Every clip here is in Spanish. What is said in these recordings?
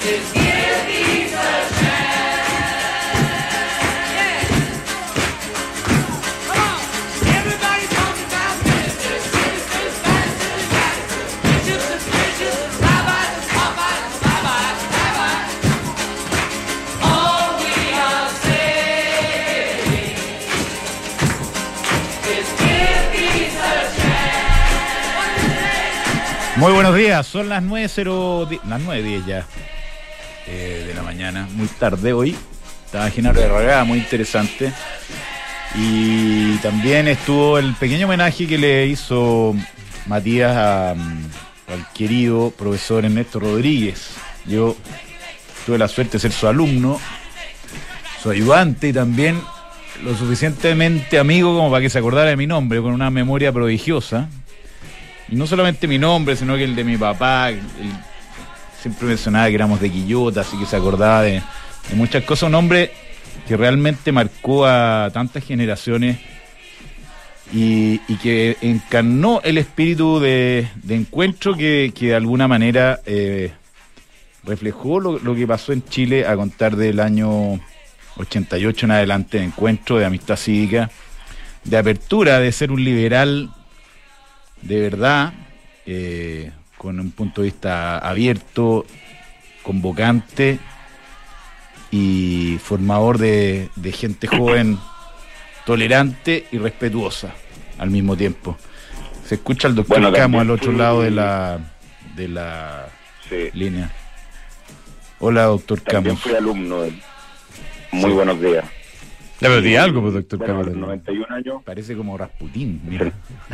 Muy buenos días, son las 9:10 ya de la mañana, muy tarde hoy. Estaba Genaro de Ragada, muy interesante. Y también estuvo el pequeño homenaje que le hizo Matías al querido profesor Ernesto Rodríguez. Yo tuve la suerte de ser su alumno, su ayudante y también lo suficientemente amigo como para que se acordara de mi nombre, con una memoria prodigiosa. Y no solamente mi nombre, sino que el de mi papá. Él siempre mencionaba que éramos de Quillota, así que se acordaba de muchas cosas. Un hombre que realmente marcó a tantas generaciones y que encarnó el espíritu de encuentro que de alguna manera reflejó lo que pasó en Chile a contar del año 88 en adelante, de encuentro, de amistad cívica, de apertura, de ser un liberal de verdad, con un punto de vista abierto, convocante y formador de gente joven, tolerante y respetuosa al mismo tiempo. Se escucha el doctor Camo al otro lado de la sí, línea. Hola, doctor Camo. También fui alumno de él. Muy sí, buenos días. Le perdí algo, pues, doctor Camo. 91 años. Parece como Rasputín, mira.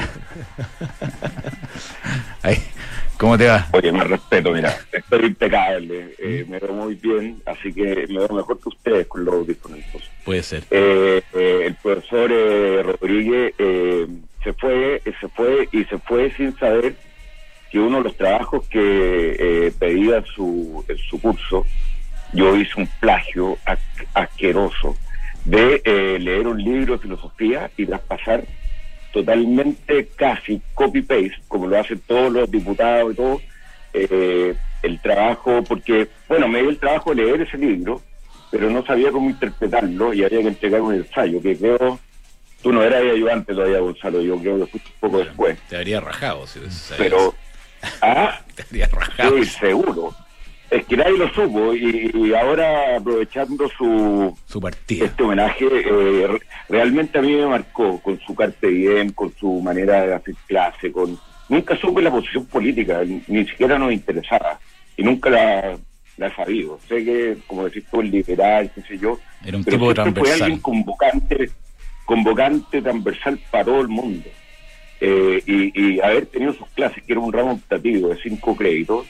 Ahí, ¿cómo te va? Oye, me respeto, mira, estoy impecable, me veo muy bien, así que me veo mejor que ustedes con los audífonos. Puede ser. El profesor Rodríguez se fue sin saber que uno de los trabajos que pedía en su curso, yo hice un plagio asqueroso de leer un libro de filosofía y traspasar totalmente casi copy-paste, como lo hacen todos los diputados y todo, el trabajo, porque, bueno, me dio el trabajo de leer ese libro, pero no sabía cómo interpretarlo y había que entregar un ensayo, que creo, tú no eras ayudante todavía, Gonzalo, yo creo que fuiste un poco después. Te habría rajado, si sabías. Pero, te habría rajado. Estoy seguro. Es que nadie lo supo y ahora aprovechando su partida, este homenaje, realmente a mí me marcó con su carpe diem, con su manera de hacer clase, nunca supe la posición política, ni siquiera nos interesaba y nunca la he sabido. Sé que, como decís tú, el liberal, qué sé yo, era un tipo transversal. Fue alguien convocante, transversal para todo el mundo. Y haber tenido sus clases, que era un ramo optativo de 5 créditos,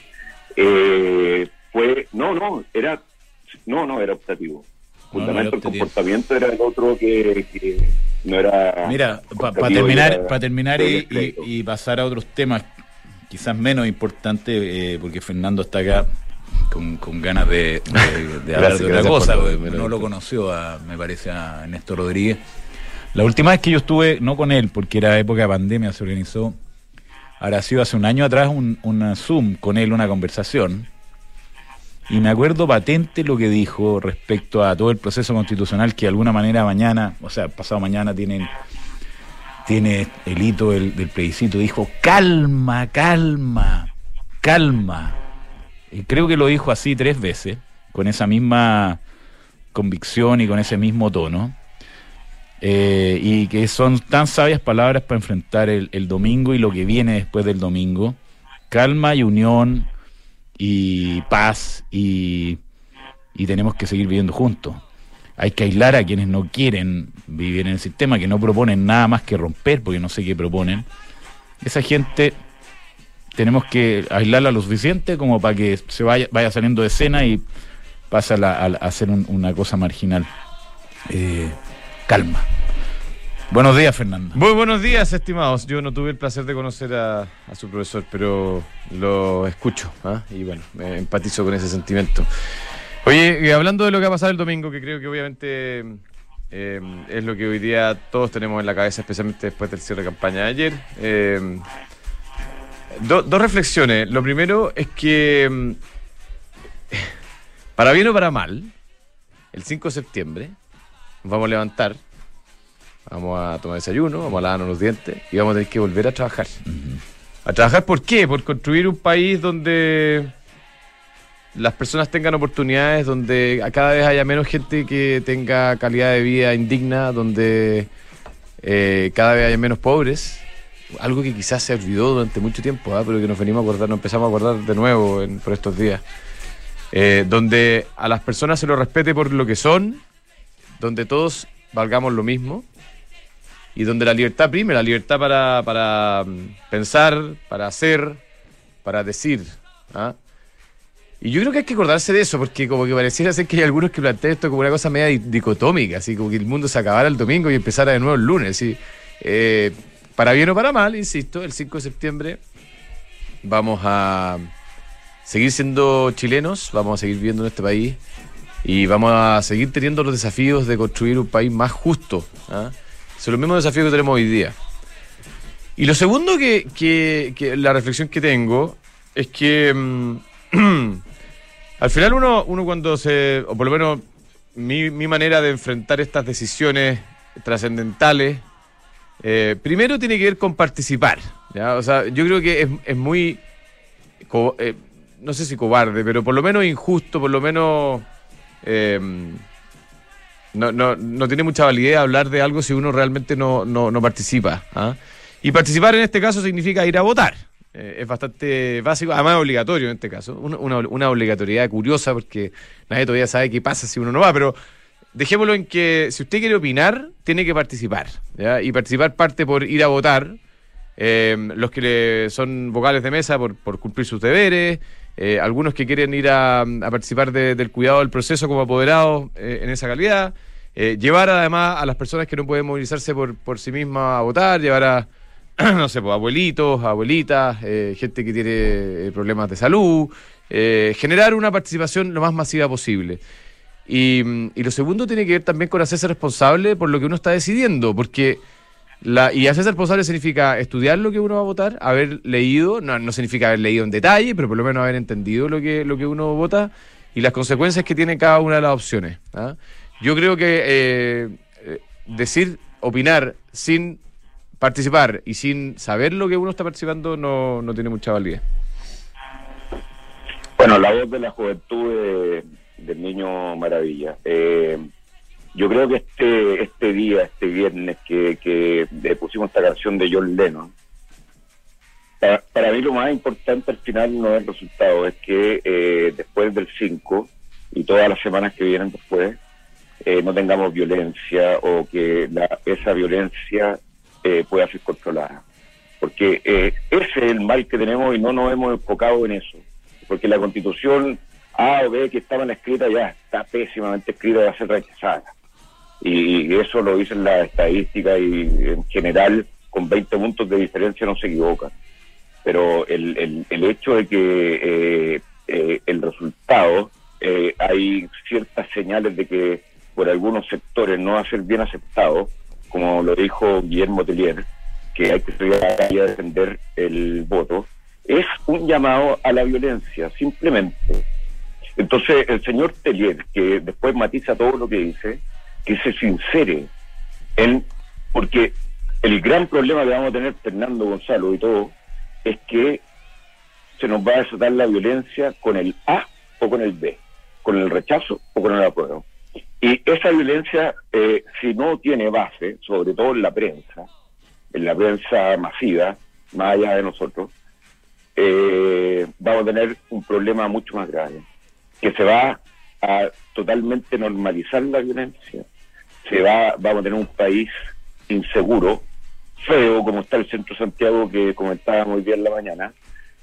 no era optativo. Fundamento del comportamiento era el otro que no era. Mira, para terminar y pasar a otros temas quizás menos importantes, porque Fernando está acá con ganas de hablar de otra cosa, no lo conoció me parece a Ernesto Rodríguez. La última vez que yo estuve, no con él, porque era época de pandemia, se organizó, habrá sido hace un año atrás, una Zoom con él, una conversación, y me acuerdo patente lo que dijo respecto a todo el proceso constitucional, que de alguna manera pasado mañana tiene el hito del plebiscito. Dijo, calma, y creo que lo dijo así 3 veces, con esa misma convicción y con ese mismo tono. Y que son tan sabias palabras para enfrentar el domingo y lo que viene después del domingo. Calma y unión y paz y tenemos que seguir viviendo juntos. Hay que aislar a quienes no quieren vivir en el sistema, que no proponen nada más que romper, porque no sé qué proponen. Esa gente tenemos que aislarla lo suficiente como para que se vaya saliendo de escena y pase a ser una cosa marginal. Calma. Buenos días, Fernando. Muy buenos días, estimados. Yo no tuve el placer de conocer a su profesor, pero lo escucho, y bueno, me empatizo con ese sentimiento. Oye, hablando de lo que ha pasado el domingo, que creo que obviamente es lo que hoy día todos tenemos en la cabeza, especialmente después del cierre de campaña de ayer. Dos reflexiones. Lo primero es que para bien o para mal, el 5 de septiembre nos vamos a levantar, vamos a tomar desayuno, vamos a lavarnos los dientes y vamos a tener que volver a trabajar. ¿A trabajar por qué? Por construir un país donde las personas tengan oportunidades, donde cada vez haya menos gente que tenga calidad de vida indigna, donde cada vez haya menos pobres, algo que quizás se olvidó durante mucho tiempo, pero que nos venimos a acordar, nos empezamos a acordar de nuevo por estos días, donde a las personas se los respete por lo que son, donde todos valgamos lo mismo y donde la libertad prime, la libertad para pensar, para hacer, para decir, ¿ah? Y yo creo que hay que acordarse de eso, porque como que pareciera ser que hay algunos que plantean esto como una cosa media dicotómica, así como que el mundo se acabara el domingo y empezara de nuevo el lunes. ¿Sí? Para bien o para mal, insisto, el 5 de septiembre vamos a seguir siendo chilenos, vamos a seguir viviendo en este país y vamos a seguir teniendo los desafíos de construir un país más justo. ¿Ah? Son los mismos desafíos que tenemos hoy día. Y lo segundo que la reflexión que tengo es que al final uno cuando o por lo menos mi manera de enfrentar estas decisiones trascendentales, primero tiene que ver con participar, ¿ya? O sea, yo creo que es muy, no sé si cobarde, pero por lo menos injusto, por lo menos no tiene mucha validez hablar de algo si uno realmente no participa, ¿ah? Y participar en este caso significa ir a votar. Es bastante básico, además obligatorio en este caso, una obligatoriedad curiosa porque nadie todavía sabe qué pasa si uno no va, pero dejémoslo en que si usted quiere opinar, tiene que participar, ¿ya? Y participar parte por ir a votar, los que son vocales de mesa por cumplir sus deberes, algunos que quieren ir a participar del cuidado del proceso como apoderados en esa calidad, llevar además a las personas que no pueden movilizarse por sí mismas a votar, llevar a no sé, pues abuelitos, abuelitas, gente que tiene problemas de salud, generar una participación lo más masiva posible. Y lo segundo tiene que ver también con hacerse responsable por lo que uno está decidiendo, porque y hacerse responsable significa estudiar lo que uno va a votar, haber leído, no significa haber leído en detalle, pero por lo menos haber entendido lo que uno vota y las consecuencias que tiene cada una de las opciones, ¿ah? Yo creo que opinar sin participar y sin saber lo que uno está participando no tiene mucha validez. Bueno, la voz de la juventud del Niño Maravilla. Yo creo que este día, este viernes que pusimos esta canción de John Lennon, para mí lo más importante al final no es el resultado, es que después del 5 y todas las semanas que vienen después, no tengamos violencia o que esa violencia pueda ser controlada, porque ese es el mal que tenemos y no nos hemos enfocado en eso, porque la Constitución A o B que estaban escritas ya está pésimamente escrita y va a ser rechazada, y eso lo dicen las estadísticas y en general con 20 puntos de diferencia no se equivocan, pero el hecho de que el resultado hay ciertas señales de que por algunos sectores no va a ser bien aceptado, como lo dijo Guillermo Tellier, que hay que salir a la calle a defender el voto, es un llamado a la violencia, simplemente. Entonces, el señor Tellier, que después matiza todo lo que dice, que se sincere porque el gran problema que vamos a tener Fernando Gonzalo y todo, es que se nos va a desatar la violencia con el A o con el B, con el rechazo o con el apruebo. Y esa violencia, si no tiene base, sobre todo en la prensa masiva, más allá de nosotros, vamos a tener un problema mucho más grave, que se va a totalmente normalizar la violencia, vamos a tener un país inseguro, feo, como está el centro de Santiago que comentábamos hoy día en la mañana,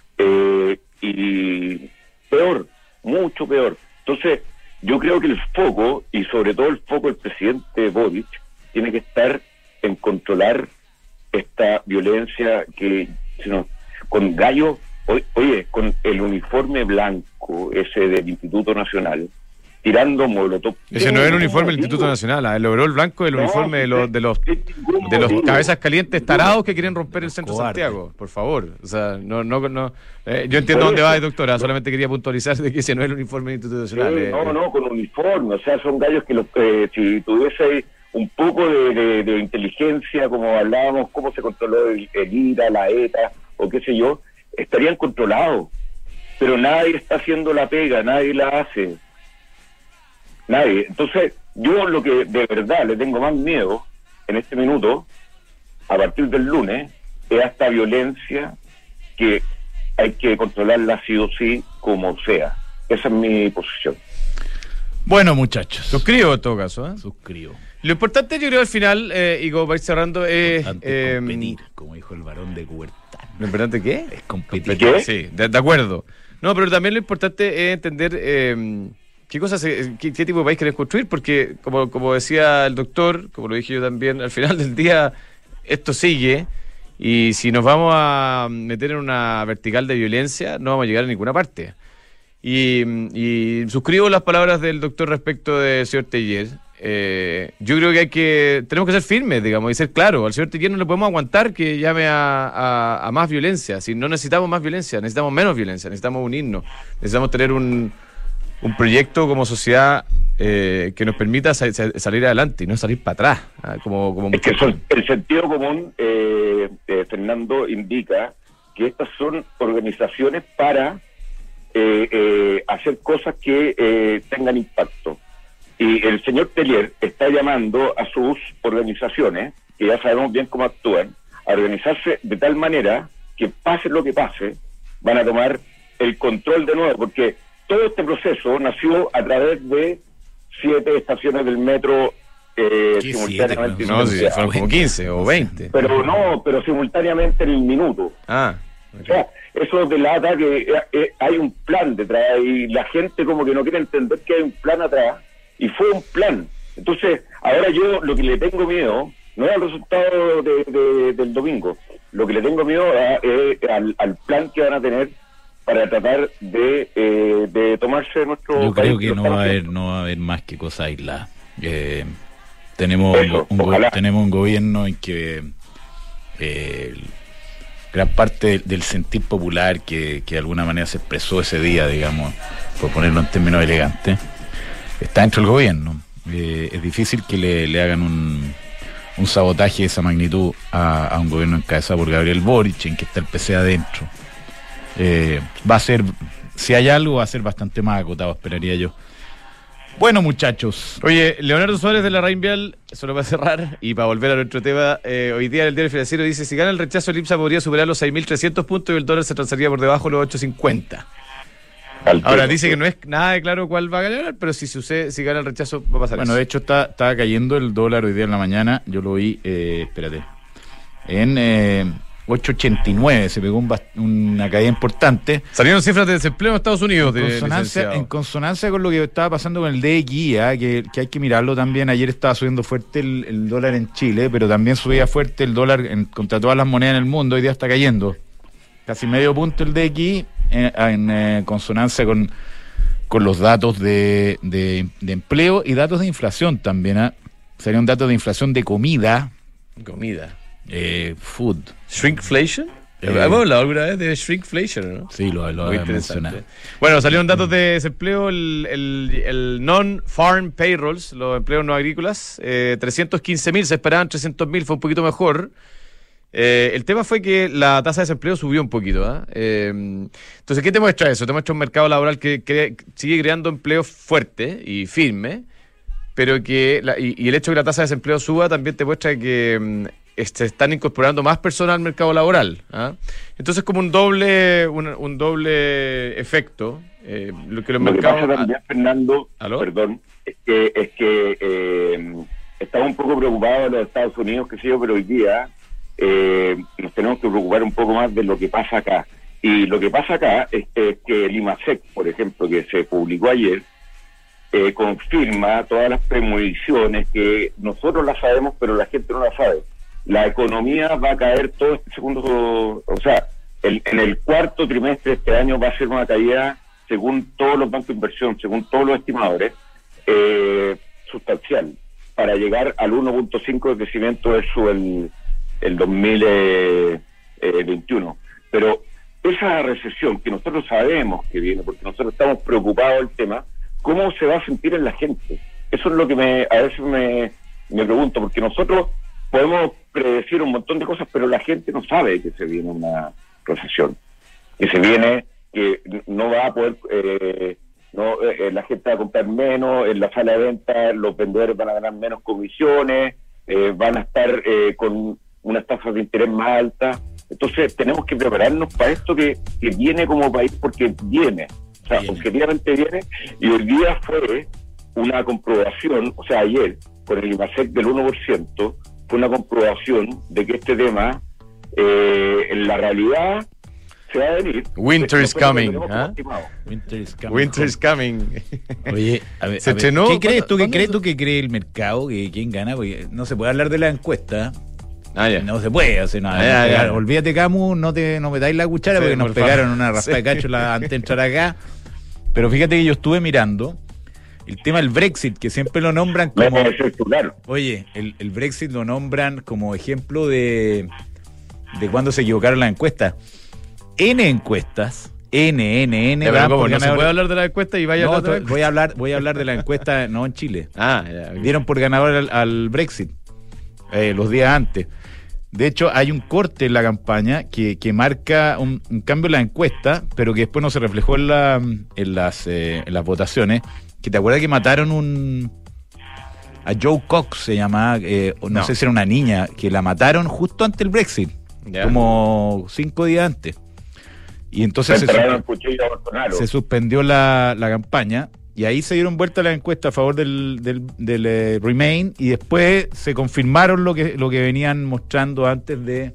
y peor, mucho peor. Entonces, yo creo que el foco, y sobre todo el foco del presidente Boric, tiene que estar en controlar esta violencia que con gallo, oye, con el uniforme blanco ese del Instituto Nacional, tirando molotov. Ese no es el uniforme del Instituto Nacional, el overol blanco es el uniforme de los cabezas calientes tarados que quieren romper el centro de Santiago, por favor. O sea, no yo entiendo dónde va, doctora, solamente quería puntualizar de que ese no es el uniforme del Instituto Nacional. No, con uniforme, o sea, son gallos que si tuviese un poco de inteligencia, como hablábamos, cómo se controló el IRA, la ETA, o qué sé yo, estarían controlados. Pero nadie está haciendo la pega, nadie la hace. Nadie. Entonces, yo lo que de verdad le tengo más miedo en este minuto, a partir del lunes, es a esta violencia que hay que controlarla sí o sí, como sea. Esa es mi posición. Bueno, muchachos. Suscribo en todo caso, ¿eh? Suscribo. Lo importante, yo creo, al final, y como vais cerrando, es competir, como dijo el varón de Cubertán. ¿Lo importante qué? Es competir. ¿Qué? Sí, de acuerdo. No, pero también lo importante es entender qué cosas, qué tipo de país querés construir, porque como decía el doctor, como lo dije yo también, al final del día esto sigue, y si nos vamos a meter en una vertical de violencia, no vamos a llegar a ninguna parte. Y suscribo las palabras del doctor respecto del señor Teillier. Yo creo que tenemos que ser firmes, digamos, y ser claros. Al señor Teillier no le podemos aguantar que llame a más violencia. Si no necesitamos más violencia, necesitamos menos violencia, necesitamos unirnos, necesitamos tener un proyecto como sociedad que nos permita salir adelante y no salir para atrás, como es que el sentido común, Fernando, indica que estas son organizaciones para hacer cosas que tengan impacto. Y el señor Teillier está llamando a sus organizaciones, que ya sabemos bien cómo actúan, a organizarse de tal manera que pase lo que pase, van a tomar el control de nuevo, porque todo este proceso nació a través de 7 estaciones del metro simultáneamente. No, si fueron como 15 o 20. Pero simultáneamente en el minuto. O sea, eso delata que hay un plan detrás y la gente como que no quiere entender que hay un plan atrás, y fue un plan. Entonces, ahora yo lo que le tengo miedo no es al resultado del domingo, lo que le tengo miedo es al plan que van a tener para tratar de tomarse nuestro Yo creo país, que no va a haber más que cosas aisladas. Tenemos un gobierno en que gran parte del sentir popular que de alguna manera se expresó ese día, digamos, por ponerlo en términos elegantes, está dentro del gobierno. Es difícil que le hagan un sabotaje de esa magnitud a un gobierno encabezado por Gabriel Boric, en que está el PC adentro. Va a ser, si hay algo, va a ser bastante más acotado, esperaría yo. Bueno, muchachos. Oye, Leonardo Suárez de la Reinvial, solo para cerrar y para volver a nuestro tema, hoy día el diario financiero dice: si gana el rechazo, el IPSA podría superar los 6.300 puntos y el dólar se transaría por debajo de los 8.50. Ahora dice que no es nada de claro cuál va a ganar, pero si gana el rechazo va a pasar. Bueno, eso. de hecho estaba cayendo el dólar hoy día en la mañana, yo lo vi, en 8.89, se pegó una caída importante. Salieron cifras de desempleo en Estados Unidos. En consonancia con lo que estaba pasando con el DXY, que hay que mirarlo también. Ayer estaba subiendo fuerte el dólar en Chile, pero también subía fuerte el dólar contra todas las monedas en el mundo. Hoy día está cayendo casi medio punto el DXY, en consonancia con los datos de empleo y datos de inflación también. Salieron datos de inflación de comida. Food. ¿Shrinkflation? ¿Hemos hablado alguna vez de shrinkflation, no? Sí, lo había mencionado. Bueno, salieron datos de desempleo, el non-farm payrolls, los empleos no agrícolas, 315.000, se esperaban 300.000, fue un poquito mejor. El tema fue que la tasa de desempleo subió un poquito. Entonces, ¿qué te muestra eso? Te muestra un mercado laboral que sigue creando empleo fuerte y firme, pero que y el hecho de que la tasa de desempleo suba también te muestra que se están incorporando más personas al mercado laboral. Entonces, como un doble efecto. Lo que pasa también, Fernando, ¿aló? Perdón, es que estamos un poco preocupados de los Estados Unidos, que sé yo, pero hoy día nos tenemos que preocupar un poco más de lo que pasa acá. Y lo que pasa acá es que el IMASEC, por ejemplo, que se publicó ayer, confirma todas las premoniciones que nosotros las sabemos, pero la gente no las sabe. La economía va a caer todo este segundo, o sea, en el cuarto trimestre de este año va a ser una caída, según todos los bancos de inversión, según todos los estimadores, sustancial para llegar al 1.5 de crecimiento versus el 2021. Pero esa recesión que nosotros sabemos que viene, porque nosotros estamos preocupados del tema, ¿cómo se va a sentir en la gente? Eso es lo que a veces me pregunto, porque nosotros podemos predecir un montón de cosas, pero la gente no sabe que se viene una recesión, que se viene, que no va a poder, la gente va a comprar menos, en la sala de venta los vendedores van a ganar menos comisiones, van a estar con unas tasas de interés más altas. Entonces tenemos que prepararnos para esto que viene como país, porque viene, o sea, objetivamente viene, y hoy día fue una comprobación, o sea, ayer, con el IMASEC del 1%, fue una comprobación de que este tema, en la realidad, se va a venir. Winter is coming. Winter is coming. Oye, a ver, ¿qué crees tú? ¿Qué crees tú que cree el mercado? ¿Quién gana? Porque no se puede hablar de la encuesta. No se puede hacer nada. Olvídate, Camu, no metáis la cuchara, porque nos pegaron una raspa de cacho antes de entrar acá. Pero fíjate que yo estuve mirando el tema del Brexit, que siempre lo nombran como... Oye, el Brexit lo nombran como ejemplo de cuando se equivocaron las encuestas. N encuestas. N. Pero ¿cómo? ¿No se puede hablar de la encuesta y vaya a hablar? Voy a hablar de la encuesta, no en Chile. Dieron por ganador al Brexit los días antes. De hecho, hay un corte en la campaña que marca un cambio en la encuesta, pero que después no se reflejó en las votaciones. Que te acuerdas que mataron a Joe Cox, se llamaba, no sé si era una niña, que la mataron justo antes del Brexit, como 5 días antes. Y entonces se suspendió la campaña, y ahí se dieron vuelta las encuestas a favor del Remain, y después se confirmaron lo que venían mostrando antes de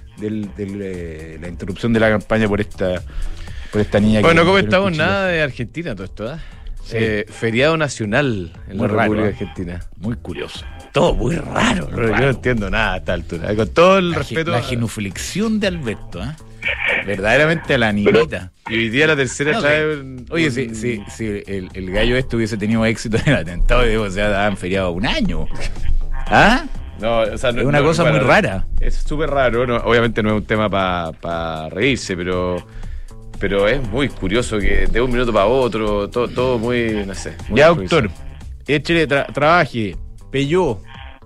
la interrupción de la campaña por esta niña. Bueno, no comentamos nada de Argentina, todo esto, Sí. Feriado nacional en la República Argentina. Muy curioso. Todo muy raro. Yo no entiendo nada a esta altura. Con todo el respeto. La genuflexión de Alberto, verdaderamente a la niñita. Y hoy día la tercera trae. Oye, si el gallo hubiese tenido éxito en el atentado, daban feriado 1 año. No, o sea, es una cosa muy rara. Es súper raro. Obviamente no es un tema para reírse, pero es muy curioso que de un minuto para otro, todo muy, no sé. Muy ya, doctor, échale, trabaje, Peugeot.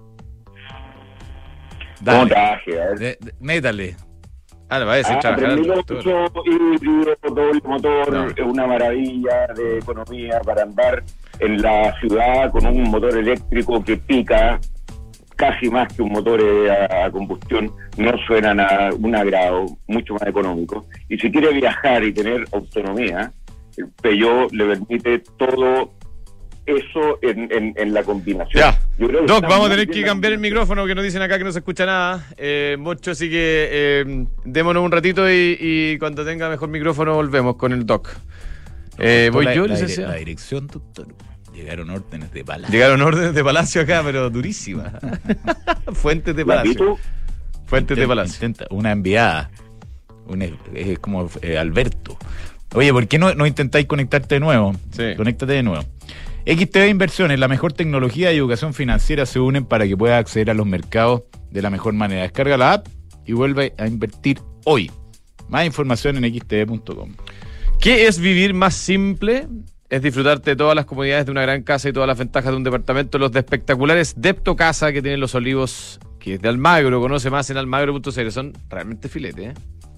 ¿Cómo trabaje? A ver. Métale. Le va a decir trabajar. Híbrido, doble motor, es una maravilla de economía para andar en la ciudad con un motor eléctrico que pica casi más que un motor a combustión, no suenan a un agrado, mucho más económico. Y si quiere viajar y tener autonomía, el Peugeot le permite todo eso en la combinación. Ya. Doc, vamos a tener que cambiar el micrófono, que nos dicen acá que no se escucha nada mucho, así que démonos un ratito y cuando tenga mejor micrófono volvemos con el Doc. Voy yo, licenciado. La dirección, doctor. Llegaron órdenes de Palacio. Llegaron órdenes de Palacio acá, pero durísimas. Fuentes de Palacio. Fuentes de Palacio. Una enviada. Es como Alberto. Oye, ¿por qué no intentáis conectarte de nuevo? Sí. Conéctate de nuevo. XTB Inversiones, la mejor tecnología y educación financiera se unen para que puedas acceder a los mercados de la mejor manera. Descarga la app y vuelve a invertir hoy. Más información en xtb.com. ¿Qué es vivir más simple? Es disfrutarte de todas las comodidades de una gran casa y todas las ventajas de un departamento. Los de espectaculares Depto Casa, que tienen Los Olivos, que es de Almagro. Conoce más en almagro.cl. Son realmente filete,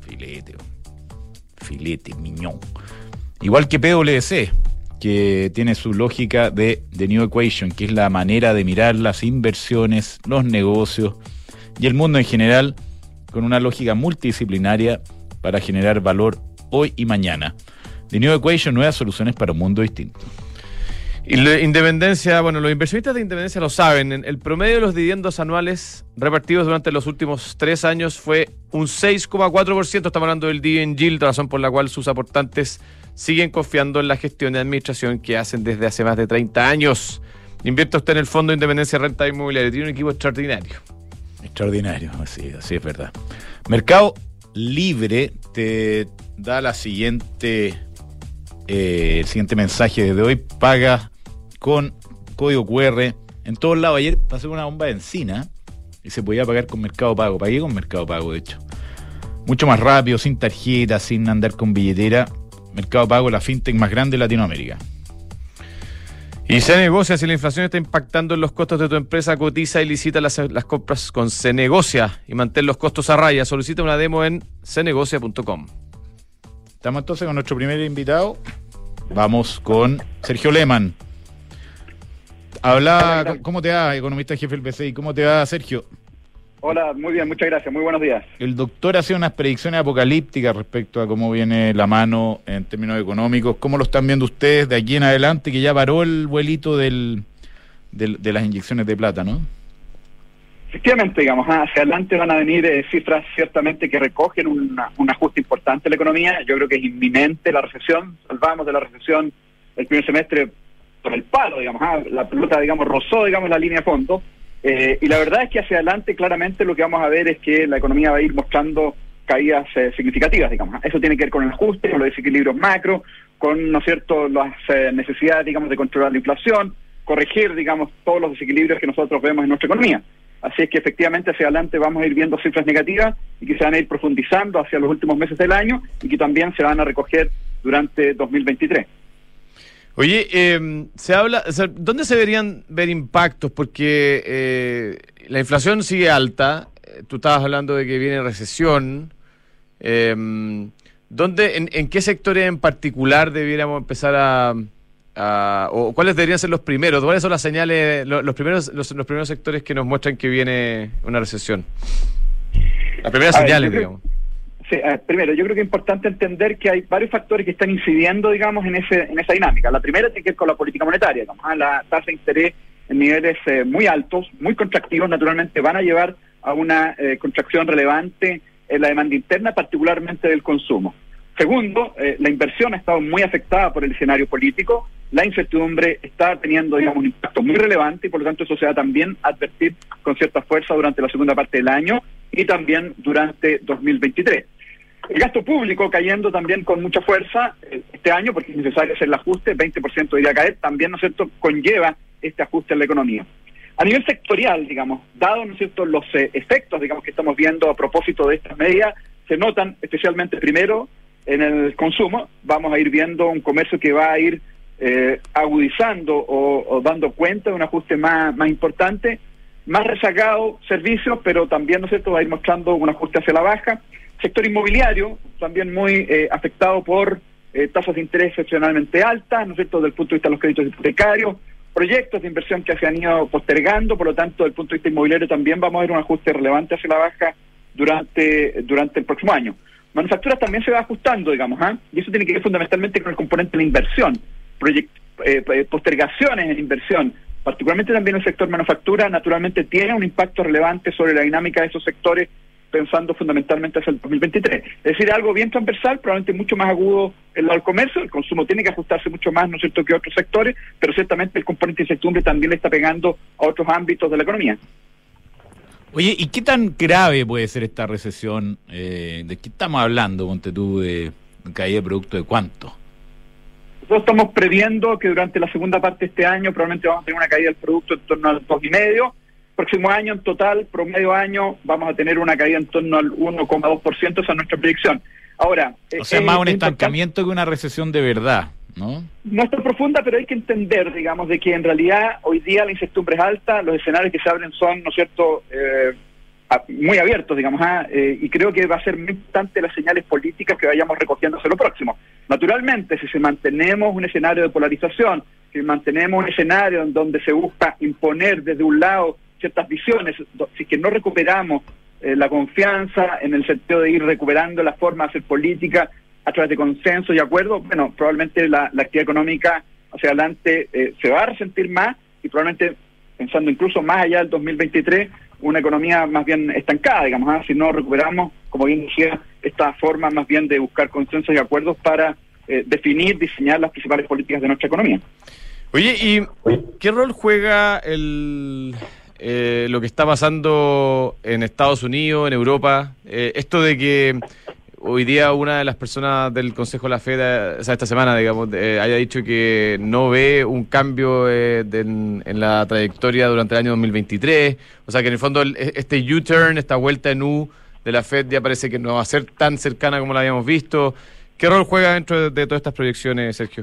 Filete, miñón. Igual que PwC, que tiene su lógica de The New Equation, que es la manera de mirar las inversiones, los negocios y el mundo en general, con una lógica multidisciplinaria para generar valor hoy y mañana. The New Equation, nuevas soluciones para un mundo distinto. Y la Independencia, los inversionistas de Independencia lo saben, el promedio de los dividendos anuales repartidos durante los últimos 3 años fue un 6,4%, estamos hablando del dividend yield, razón por la cual sus aportantes siguen confiando en la gestión de administración que hacen desde hace más de 30 años. Invierta usted en el Fondo de Independencia Renta Inmobiliaria, tiene un equipo extraordinario. Extraordinario, así es verdad. Mercado Libre te da el siguiente mensaje desde hoy: paga con código QR, en todos lados. Ayer pasé una bomba de encina y se podía pagar con Mercado Pago. Pagué con Mercado Pago, de hecho. Mucho más rápido, sin tarjeta, sin andar con billetera. Mercado Pago, la fintech más grande de Latinoamérica. Y Cenegocia, si la inflación está impactando en los costos de tu empresa, cotiza y licita las compras con Cenegocia y mantén los costos a raya. Solicita una demo en cenegocia.com. Estamos entonces con nuestro primer invitado. Vamos con Sergio Lehmann. ¿Cómo te va, economista jefe del BCI? ¿Cómo te va, Sergio? Hola, muy bien, muchas gracias, muy buenos días. El doctor hace unas predicciones apocalípticas respecto a cómo viene la mano en términos económicos. ¿Cómo lo están viendo ustedes de aquí en adelante, que ya paró el vuelito de las inyecciones de plata, ¿no? Efectivamente, digamos, hacia adelante van a venir cifras ciertamente que recogen un ajuste importante en la economía. Yo creo que es inminente la recesión. Salvamos de la recesión el primer semestre por el palo, digamos, la pelota, digamos, rozó, digamos, la línea de fondo. Y la verdad es que hacia adelante claramente lo que vamos a ver es que la economía va a ir mostrando caídas significativas, digamos. Eso tiene que ver con el ajuste, con los desequilibrios macro, con, ¿no es cierto?, las necesidades, digamos, de controlar la inflación, corregir, digamos, todos los desequilibrios que nosotros vemos en nuestra economía. Así es que efectivamente hacia adelante vamos a ir viendo cifras negativas y que se van a ir profundizando hacia los últimos meses del año y que también se van a recoger durante 2023. Oye, se habla, o sea, ¿dónde se deberían ver impactos? Porque la inflación sigue alta, tú estabas hablando de que viene recesión. ¿Dónde, en qué sectores en particular debiéramos empezar o cuáles deberían ser los primeros? ¿Cuáles son las señales, los primeros sectores que nos muestran que viene una recesión? Las primeras señales, digamos. Sí, primero, yo creo que es importante entender que hay varios factores que están incidiendo, digamos, en esa dinámica. La primera tiene que ver con la política monetaria, digamos, la tasa de interés en niveles muy altos, muy contractivos, naturalmente van a llevar a una contracción relevante en la demanda interna, particularmente del consumo. Segundo, la inversión ha estado muy afectada por el escenario político, la incertidumbre está teniendo, digamos, un impacto muy relevante y por lo tanto eso se va también a advertir con cierta fuerza durante la segunda parte del año y también durante 2023. El gasto público cayendo también con mucha fuerza este año porque es necesario hacer el ajuste, 20% iría a caer, también, ¿no es cierto?, conlleva este ajuste en la economía. A nivel sectorial, digamos, dado, ¿no es cierto?, los efectos, digamos, que estamos viendo a propósito de estas medidas, se notan especialmente primero en el consumo. Vamos a ir viendo un comercio que va a ir agudizando o dando cuenta de un ajuste más importante, más rezagado servicios, pero también, ¿no es cierto?, va a ir mostrando un ajuste hacia la baja. Sector inmobiliario, también muy afectado por tasas de interés excepcionalmente altas, ¿no es cierto?, desde el punto de vista de los créditos hipotecarios, proyectos de inversión que se han ido postergando, por lo tanto, desde el punto de vista inmobiliario también vamos a ver un ajuste relevante hacia la baja durante el próximo año. Manufacturas también se va ajustando, digamos, y eso tiene que ver fundamentalmente con el componente de la inversión, postergaciones en inversión, particularmente también el sector manufactura, naturalmente tiene un impacto relevante sobre la dinámica de esos sectores, pensando fundamentalmente hacia el 2023. Es decir, algo bien transversal, probablemente mucho más agudo en el lado del comercio, el consumo tiene que ajustarse mucho más, ¿no es cierto?, que otros sectores, pero ciertamente el componente de incertidumbre también le está pegando a otros ámbitos de la economía. Oye, ¿y qué tan grave puede ser esta recesión? ¿De qué estamos hablando, ponte tú, de caída de producto de cuánto? Nosotros estamos previendo que durante la segunda parte de este año probablemente vamos a tener una caída del producto en torno al 2,5%. Próximo año en total, promedio año, vamos a tener una caída en torno al 1,2%, esa es nuestra predicción. Ahora, o sea, más un estancamiento que una recesión de verdad, ¿no? No es tan profunda, pero hay que entender, digamos, de que en realidad hoy día la incertidumbre es alta, los escenarios que se abren son, ¿no es cierto?, muy abiertos, digamos, y creo que va a ser muy importante las señales políticas que vayamos recogiendo hacia lo próximo. Naturalmente, si mantenemos un escenario de polarización, si mantenemos un escenario en donde se busca imponer desde un lado ciertas visiones, si que no recuperamos la confianza en el sentido de ir recuperando la forma de hacer política a través de consenso y acuerdos, bueno, probablemente la actividad económica hacia adelante se va a resentir más y probablemente, pensando incluso más allá del 2023, una economía más bien estancada, digamos, si no recuperamos, como bien decía, esta forma más bien de buscar consensos y acuerdos para diseñar las principales políticas de nuestra economía. Oye, ¿y qué rol juega lo que está pasando en Estados Unidos, en Europa? Esto de que hoy día una de las personas del Consejo de la Fed, o sea, esta semana, digamos, haya dicho que no ve un cambio en la trayectoria durante el año 2023. O sea, que en el fondo este U-turn, esta vuelta en U de la Fed ya parece que no va a ser tan cercana como la habíamos visto. ¿Qué rol juega dentro de todas estas proyecciones, Sergio?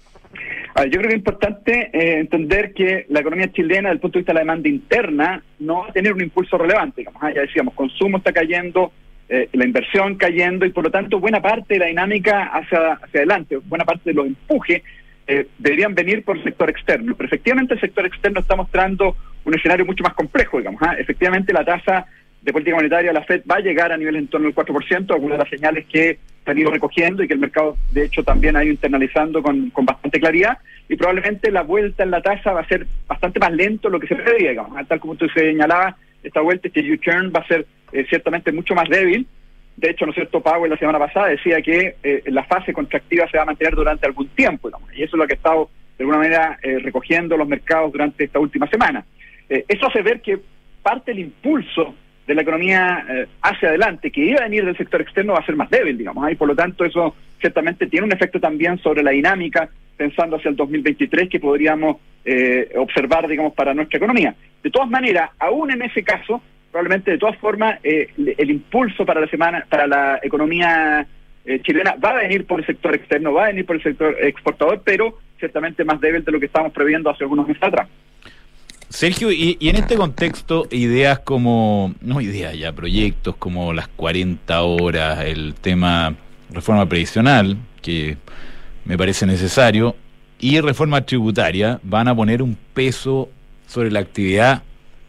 Yo creo que es importante entender que la economía chilena, desde el punto de vista de la demanda interna, no va a tener un impulso relevante. Digamos, ya decíamos, consumo está cayendo, la inversión cayendo, y por lo tanto buena parte de la dinámica hacia adelante, buena parte de los empujes deberían venir por el sector externo. Pero efectivamente el sector externo está mostrando un escenario mucho más complejo. Digamos, efectivamente la tasa de política monetaria de la Fed va a llegar a niveles en torno al 4%, algunas de las señales que se han ido recogiendo y que el mercado de hecho también ha ido internalizando con bastante claridad, y probablemente la vuelta en la tasa va a ser bastante más lento de lo que se preveía, digamos. Tal como tú señalabas, esta vuelta, este U-turn va a ser ciertamente mucho más débil. De hecho, ¿no es cierto?, Powell la semana pasada decía que la fase contractiva se va a mantener durante algún tiempo, digamos, y eso es lo que ha estado de alguna manera recogiendo los mercados durante esta última semana. Eso hace ver que parte del impulso de la economía hacia adelante, que iba a venir del sector externo, va a ser más débil, digamos, y por lo tanto eso ciertamente tiene un efecto también sobre la dinámica, pensando hacia el 2023, que podríamos observar, digamos, para nuestra economía. De todas maneras, aún en ese caso, probablemente de todas formas, el impulso para la economía chilena va a venir por el sector externo, va a venir por el sector exportador, pero ciertamente más débil de lo que estábamos previendo hace algunos meses atrás. Sergio, y en este contexto, ideas como, no ideas ya, proyectos como las 40 horas, el tema reforma previsional, que me parece necesario, y reforma tributaria, van a poner un peso sobre la actividad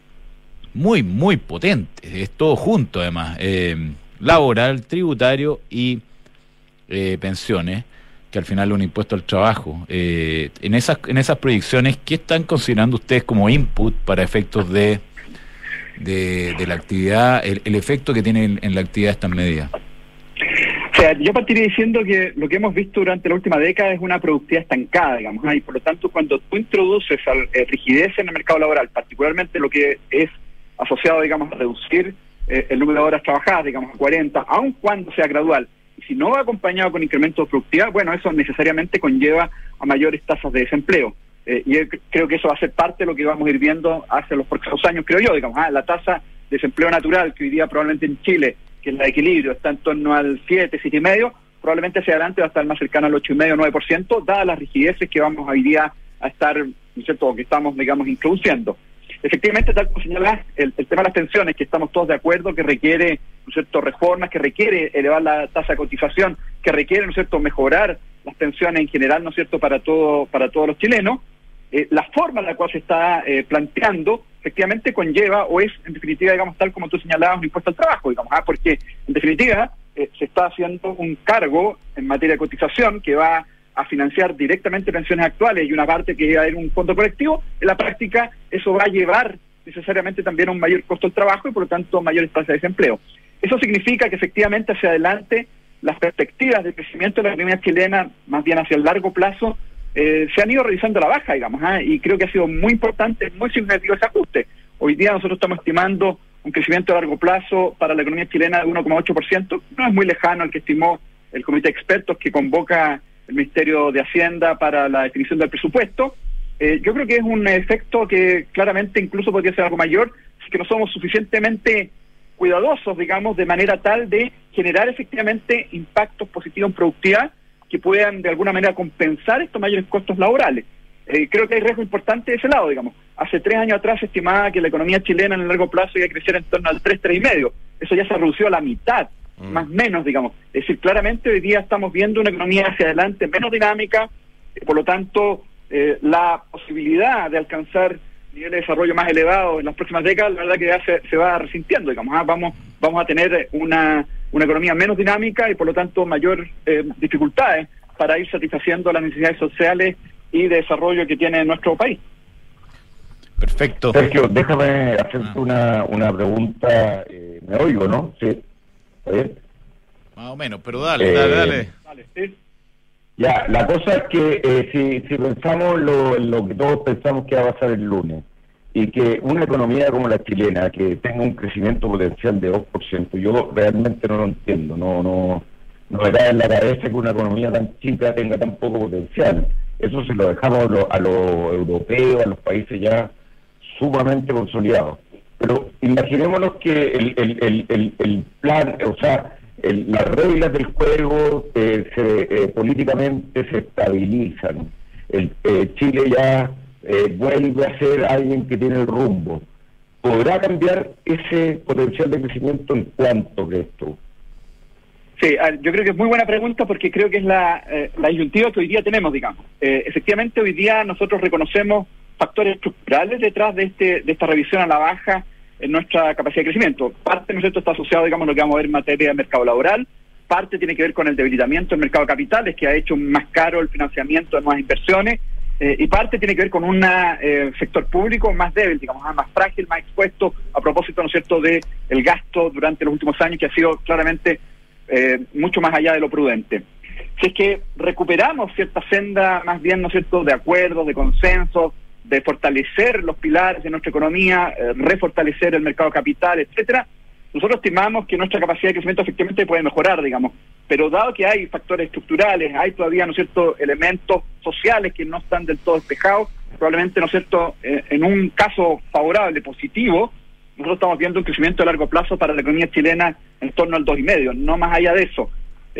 muy, muy potente. Es todo junto, además, laboral, tributario y pensiones, que al final es un impuesto al trabajo. En esas proyecciones, ¿qué están considerando ustedes como input para efectos de la actividad, el efecto que tiene en la actividad estas medidas? O sea, yo partiría diciendo que lo que hemos visto durante la última década es una productividad estancada, digamos, y por lo tanto cuando tú introduces rigidez en el mercado laboral, particularmente lo que es asociado, digamos, a reducir el número de horas trabajadas, digamos, a 40, aun cuando sea gradual, y si no va acompañado con incremento de productividad, bueno, eso necesariamente conlleva a mayores tasas de desempleo. Y creo que eso va a ser parte de lo que vamos a ir viendo hacia los próximos años, creo yo, digamos, la tasa de desempleo natural, que hoy día probablemente en Chile, que es la de equilibrio, está en torno al 7, 7,5, probablemente hacia adelante va a estar más cercano al 8,5, 9%, dadas las rigideces que vamos hoy día a estar, ¿no es cierto?, que estamos, digamos, introduciendo. Efectivamente, tal como señalás, el tema de las pensiones, que estamos todos de acuerdo, que requiere, ¿no es cierto?, reformas, que requiere elevar la tasa de cotización, que requiere, ¿no es cierto?, mejorar las pensiones en general, ¿no es cierto?, para todos los chilenos. La forma en la cual se está planteando, efectivamente conlleva, o es, en definitiva, digamos, tal como tú señalabas, un impuesto al trabajo, digamos, porque, en definitiva, se está haciendo un cargo en materia de cotización que va a financiar directamente pensiones actuales y una parte que va a ir un fondo colectivo. En la práctica, eso va a llevar necesariamente también a un mayor costo del trabajo y, por lo tanto, mayores tasas de desempleo. Eso significa que, efectivamente, hacia adelante, las perspectivas de crecimiento de la economía chilena, más bien hacia el largo plazo, se han ido revisando a la baja, digamos, y creo que ha sido muy importante, muy significativo ese ajuste. Hoy día nosotros estamos estimando un crecimiento a largo plazo para la economía chilena de 1,8%, no es muy lejano al que estimó el comité de expertos que convoca el Ministerio de Hacienda para la definición del presupuesto. Yo creo que es un efecto que claramente incluso podría ser algo mayor si que no somos suficientemente cuidadosos, digamos, de manera tal de generar efectivamente impactos positivos en productividad que puedan de alguna manera compensar estos mayores costos laborales. Creo que hay riesgo importante de ese lado, digamos. Hace 3 años atrás se estimaba que la economía chilena en el largo plazo iba a crecer en torno al 3, 3,5. Eso ya se redució a la mitad, más o menos, digamos. Es decir, claramente hoy día estamos viendo una economía hacia adelante menos dinámica, por lo tanto, la posibilidad de alcanzar niveles de desarrollo más elevados en las próximas décadas, la verdad que ya se va resintiendo, digamos. Vamos a tener una economía menos dinámica y por lo tanto mayor dificultades para ir satisfaciendo las necesidades sociales y de desarrollo que tiene nuestro país. Perfecto. Sergio, déjame hacerte una pregunta. ¿Me oigo, no? Sí. ¿Está bien? Más o menos, pero dale. Dale, ¿sí? Ya, la cosa es que si pensamos lo que todos pensamos que va a pasar el lunes, y que una economía como la chilena, que tenga un crecimiento potencial de 2%, yo realmente no lo entiendo, no no me cae en la cabeza que una economía tan chica tenga tan poco potencial. Eso se lo dejamos a los europeos, a los países ya sumamente consolidados. Pero imaginémonos que el plan, o sea, las reglas del juego políticamente se estabilizan. Chile ya vuelve a ser alguien que tiene el rumbo. ¿Podrá cambiar ese potencial de crecimiento en cuánto crees tú? Sí, yo creo que es muy buena pregunta porque creo que es la disyuntiva que hoy día tenemos, digamos. Efectivamente, hoy día nosotros reconocemos factores estructurales detrás de esta revisión a la baja en nuestra capacidad de crecimiento. Parte, ¿no es cierto?, está asociado, digamos, a lo que vamos a ver en materia de mercado laboral. Parte tiene que ver con el debilitamiento del mercado de capitales, que ha hecho más caro el financiamiento de nuevas inversiones. Y parte tiene que ver con un sector público más débil, digamos, más frágil, más expuesto, a propósito, ¿no es cierto?, de el gasto durante los últimos años, que ha sido claramente mucho más allá de lo prudente. Si es que recuperamos cierta senda, más bien, ¿no es cierto?, de acuerdos, de consensos, de fortalecer los pilares de nuestra economía, refortalecer el mercado de capital, etcétera, nosotros estimamos que nuestra capacidad de crecimiento efectivamente puede mejorar, digamos. Pero dado que hay factores estructurales, hay todavía, ¿no es cierto?, elementos sociales que no están del todo despejados, probablemente, ¿no es cierto?, en un caso favorable, positivo, nosotros estamos viendo un crecimiento a largo plazo para la economía chilena en torno al 2,5%, no más allá de eso.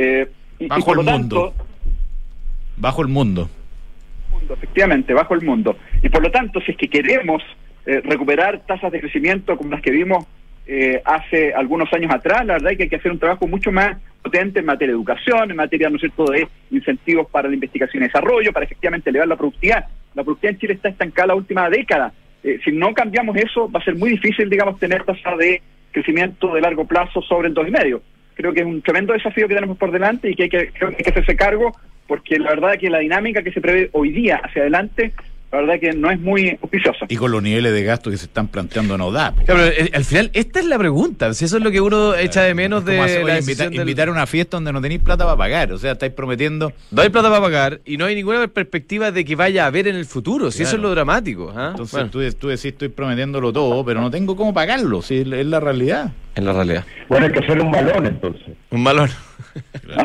Bajo el mundo. Bajo el mundo. Efectivamente, bajo el mundo. Y por lo tanto, si es que queremos recuperar tasas de crecimiento como las que vimos hace algunos años atrás, la verdad es que hay que hacer un trabajo mucho más potente en materia de educación, en materia, ¿no es cierto?, de incentivos para la investigación y desarrollo, para efectivamente elevar la productividad. La productividad en Chile está estancada la última década. Si no cambiamos eso, va a ser muy difícil, digamos, tener tasa de crecimiento de largo plazo sobre el 2,5%. Creo que es un tremendo desafío que tenemos por delante y que creo que hay que hacerse cargo, porque la verdad es que la dinámica que se prevé hoy día hacia adelante, la verdad que no es muy auspiciosa. Y con los niveles de gasto que se están planteando no da. Claro, pero al final, esta es la pregunta. Si eso es lo que uno echa de menos de la invitar a una fiesta donde no tenéis plata para pagar. O sea, estáis prometiendo... No hay plata para pagar y no hay ninguna perspectiva de que vaya a haber en el futuro. Si claro. eso es lo dramático. Entonces bueno. tú decís, estoy prometiéndolo todo, pero no tengo cómo pagarlo. Si es la realidad. En la realidad. Bueno, hay que hacer un balón, entonces. Un balón. Claro.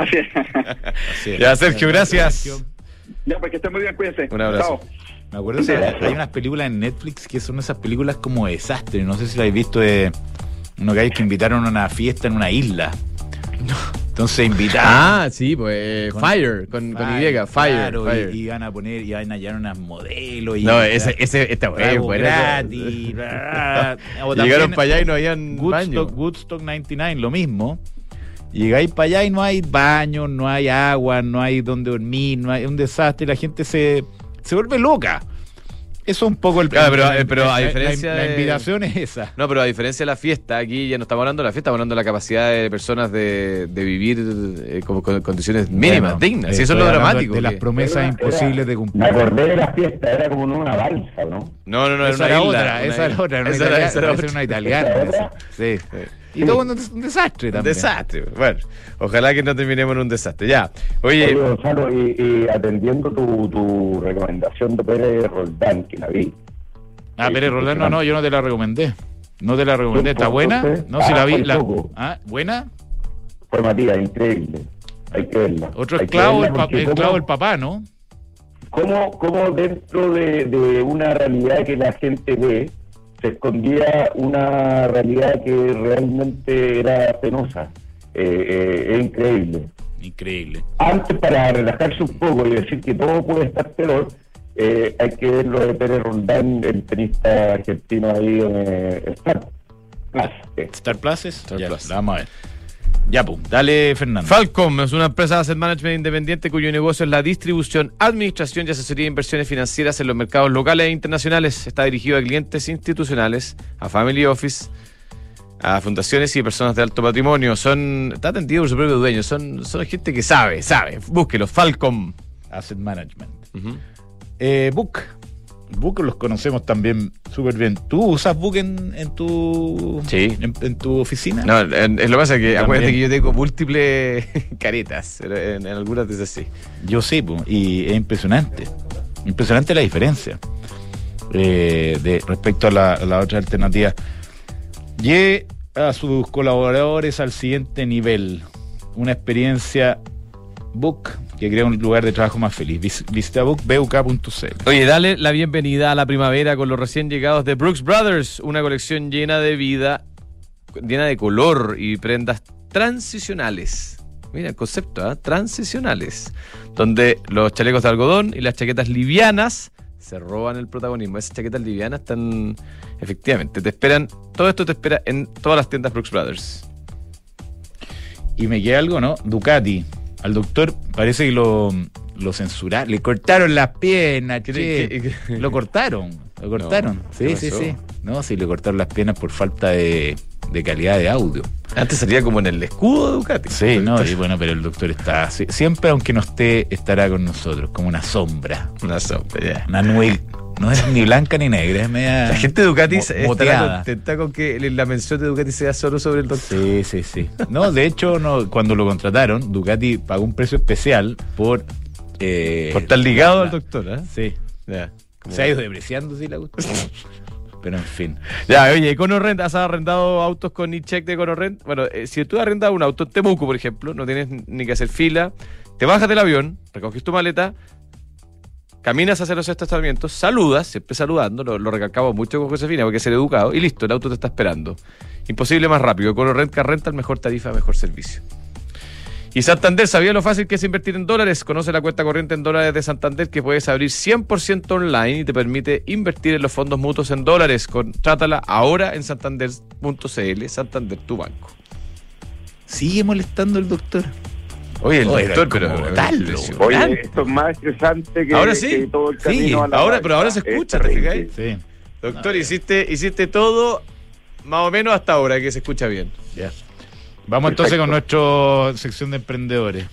Así es. Ya, Sergio, gracias. Ya, pues que estén muy bien, cuídense. Un abrazo. Chao. Me acuerdo que hay unas películas en Netflix que son esas películas como desastres. No sé si la habéis visto, de uno que hay que invitaron a una fiesta en una isla. Entonces invitaron. Sí, pues Fire, con Y, Fire. Claro, Fire. Y van a poner, y van a hallar unas modelos. Y No, esta gratis. Llegaron para allá y no habían baño. Woodstock 99, lo mismo. Llegáis para allá y no hay baño, no hay agua, no hay donde dormir, no hay un desastre. La gente se vuelve loca. Eso es un poco el... Claro, pero a diferencia la invitación es esa. No, pero a diferencia de la fiesta, aquí ya no estamos hablando de la fiesta, estamos hablando de la capacidad de personas de vivir con condiciones mínimas, dignas. Y eso es lo dramático. De las promesas imposibles de cumplir. Me acordé de la fiesta, era como una balsa, ¿no? No, esa era otra, esa era otra. Esa era una italiana. Sí. Y todo un desastre también. Un desastre. Bueno, ojalá que no terminemos en un desastre. Ya. Oye, Gonzalo, y atendiendo tu recomendación de Pérez Roldán, que la vi. Pérez Roldán, no, yo no te la recomendé. No te la recomendé. ¿Está buena? No, si la vi. ¿Buena? Fue Matías, increíble. Hay que verla. Otro esclavo, el papá, ¿no? ¿Cómo dentro de una realidad que la gente ve, se escondía una realidad que realmente era penosa? Es increíble. Increíble. Antes, para relajarse un poco y decir que todo puede estar peor, hay que ver lo de Pérez Roldán, el tenista argentino ahí en Star Plus. Ya, la vamos a ver. Ya, pum, dale, Fernando. Falcom es una empresa de asset management independiente cuyo negocio es la distribución, administración y asesoría de inversiones financieras en los mercados locales e internacionales. Está dirigido a clientes institucionales, a family office, a fundaciones y personas de alto patrimonio. Está atendido por su propio dueño. Son gente que sabe. Búsquelo, Falcom Asset Management. Book los conocemos también súper bien. ¿Tú usas Book en tu en tu oficina? No, lo que pasa es que acuérdate que yo tengo múltiples caretas, en algunas de esas sí. Yo sí, y es impresionante la diferencia de respecto a la otra alternativa. Lleve a sus colaboradores al siguiente nivel. una experiencia Book que crea un lugar de trabajo más feliz. Visita buk.cl. Oye, dale la bienvenida a la primavera con los recién llegados de Brooks Brothers, una colección llena de vida, llena de color y prendas transicionales. Mira el concepto, transicionales, donde los chalecos de algodón y las chaquetas livianas se roban el protagonismo. Esas chaquetas livianas están, efectivamente, te esperan, todo esto te espera en todas las tiendas Brooks Brothers. Y me queda algo, ¿no? Ducati. Al doctor parece que lo censuraron, le cortaron las piernas, lo cortaron. No, sí. No, sí, le cortaron las piernas por falta de calidad de audio. Antes salía como en el escudo de Ducati. Sí, no, y bueno, pero el doctor está siempre, aunque no esté, estará con nosotros, como una sombra. Una sombra, ya. Una nube, no es ni blanca ni negra, es media. La gente de Ducati estará moteada. contenta con que la mención de Ducati sea solo sobre el doctor. Sí. No, de hecho, cuando lo contrataron, Ducati pagó un precio especial por estar ligado al doctor, ¿eh? Sí. Ya. Se ha ido depreciando, sí, la cuestión. Pero en fin. Ya, oye, EconoRent, ¿has arrendado autos con e-check de EconoRent? Bueno, si tú has arrendado un auto en Temuco, por ejemplo, no tienes ni que hacer fila, te bajas del avión, recoges tu maleta, caminas hacia los estacionamientos, saludas, siempre saludando, lo recalcamos mucho con Josefina porque es ser educado, y listo, el auto te está esperando. Imposible más rápido. EconoRent que renta, mejor tarifa, mejor servicio. Y Santander, ¿sabía lo fácil que es invertir en dólares? Conoce la cuenta corriente en dólares de Santander que puedes abrir 100% online y te permite invertir en los fondos mutuos en dólares. Contrátala ahora en santander.cl. Santander, tu banco. Sigue molestando el doctor. Oye, el doctor, pero Oye, esto es más estresante que, ahora sí, que todo el camino sí, a la ahora, banca. pero ahora se escucha, ¿te fijáis? Sí. Doctor, hiciste todo más o menos hasta ahora que se escucha bien. Ya. Vamos entonces con nuestra sección de emprendedores.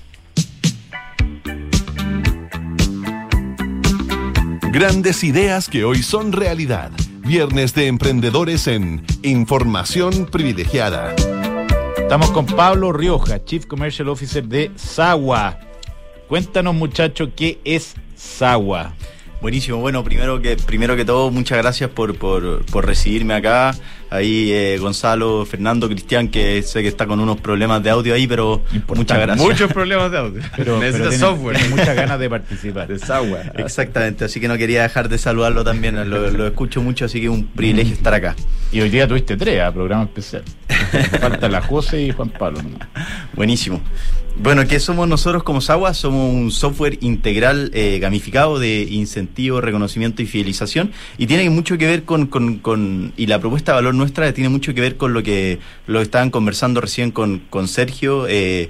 Grandes ideas que hoy son realidad. Viernes de emprendedores en Información Privilegiada. Estamos con Pablo Rioja, Chief Commercial Officer de Sagua. Cuéntanos, muchacho, ¿qué es Sagua? Buenísimo, bueno, primero que todo, muchas gracias por recibirme acá. Ahí Gonzalo, Fernando, Cristian, que sé que está con unos problemas de audio ahí, pero muchas gracias. Muchos problemas de audio. Pero necesita tiene, software. Tiene muchas ganas de participar. De Sagua. Exactamente, así que no quería dejar de saludarlo también, lo escucho mucho, así que es un privilegio estar acá. Y hoy día tuviste 3, programa especial. Falta la José y Juan Pablo. Buenísimo. Bueno, ¿qué somos nosotros como Sagua? Somos un software integral gamificado de incentivo, reconocimiento y fidelización, y tiene mucho que ver con y la propuesta de valor nuestra tiene mucho que ver con lo que estaban conversando recién con Sergio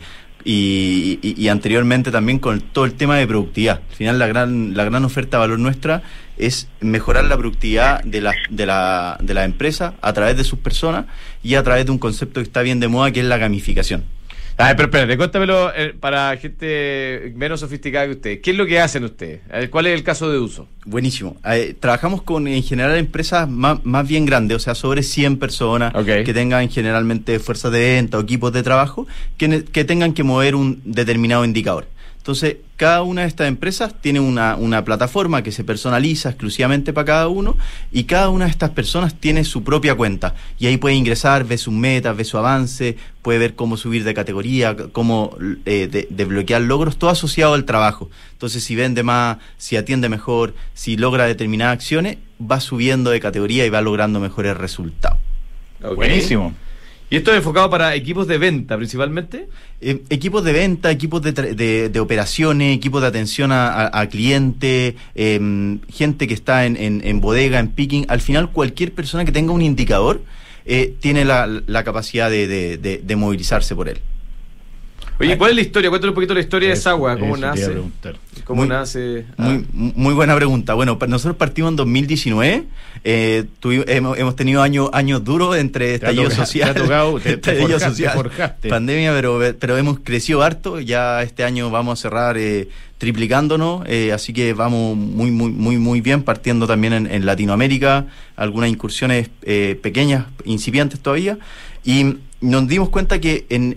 y anteriormente también con todo el tema de productividad. Al final la gran oferta de valor nuestra es mejorar la productividad de la empresa a través de sus personas y a través de un concepto que está bien de moda, que es la gamificación. Pero espérate, cuéntamelo para gente menos sofisticada que usted. ¿Qué es lo que hacen ustedes? ¿Cuál es el caso de uso? Buenísimo. Trabajamos con, en general, empresas más bien grandes, o sea, sobre 100 personas, okay, que tengan generalmente fuerzas de venta o equipos de trabajo, que tengan que mover un determinado indicador. Entonces, cada una de estas empresas tiene una plataforma que se personaliza exclusivamente para cada uno, y cada una de estas personas tiene su propia cuenta. Y ahí puede ingresar, ve sus metas, ve su avance, puede ver cómo subir de categoría, cómo desbloquear logros, todo asociado al trabajo. Entonces, si vende más, si atiende mejor, si logra determinadas acciones, va subiendo de categoría y va logrando mejores resultados. Okay. Buenísimo. ¿Y esto es enfocado para equipos de venta principalmente? Equipos de venta, equipos de operaciones, equipos de atención a cliente, gente que está en bodega, en picking. Al final, cualquier persona que tenga un indicador tiene la capacidad de movilizarse por él. Oye, ¿cuál es la historia? Cuéntanos un poquito la historia de Sagua, ¿cómo nace? ¿Cómo nace? Muy buena pregunta. Bueno, nosotros partimos en 2019, hemos tenido años duros entre estallido social, pandemia, pero hemos crecido harto. Ya este año vamos a cerrar triplicándonos, así que vamos muy bien, partiendo también en Latinoamérica, algunas incursiones pequeñas, incipientes todavía, y nos dimos cuenta que en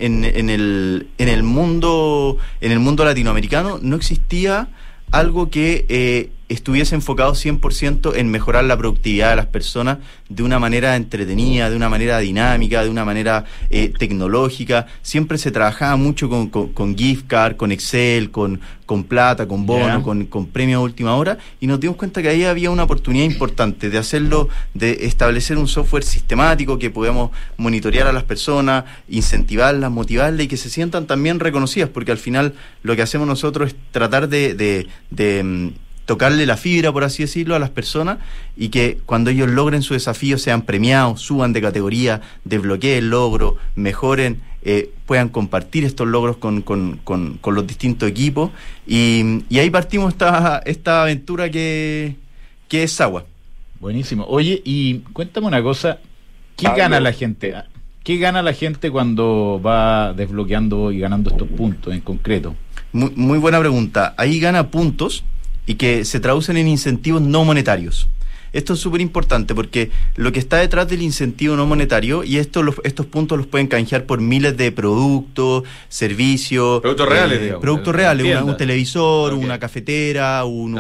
el mundo latinoamericano no existía algo que estuviese enfocado 100% en mejorar la productividad de las personas de una manera entretenida, de una manera dinámica, de una manera tecnológica. Siempre se trabajaba mucho con gift card, con Excel, con plata, con bono, con premio a última hora, y nos dimos cuenta que ahí había una oportunidad importante de hacerlo, de establecer un software sistemático que podamos monitorear a las personas, incentivarlas, motivarlas y que se sientan también reconocidas, porque al final lo que hacemos nosotros es tratar de tocarle la fibra, por así decirlo, a las personas, y que cuando ellos logren su desafío sean premiados, suban de categoría, desbloqueen el logro, mejoren, puedan compartir estos logros con los distintos equipos, y ahí partimos esta aventura que es Sagua. Buenísimo. Oye, y cuéntame una cosa, ¿qué gana la gente? ¿Qué gana la gente cuando va desbloqueando y ganando estos puntos en concreto? Muy buena pregunta. Ahí gana puntos y que se traducen en incentivos no monetarios. Esto es súper importante porque lo que está detrás del incentivo no monetario, y estos puntos los pueden canjear por miles de productos, servicios. Productos reales, digamos. Productos reales, un televisor, una cafetera,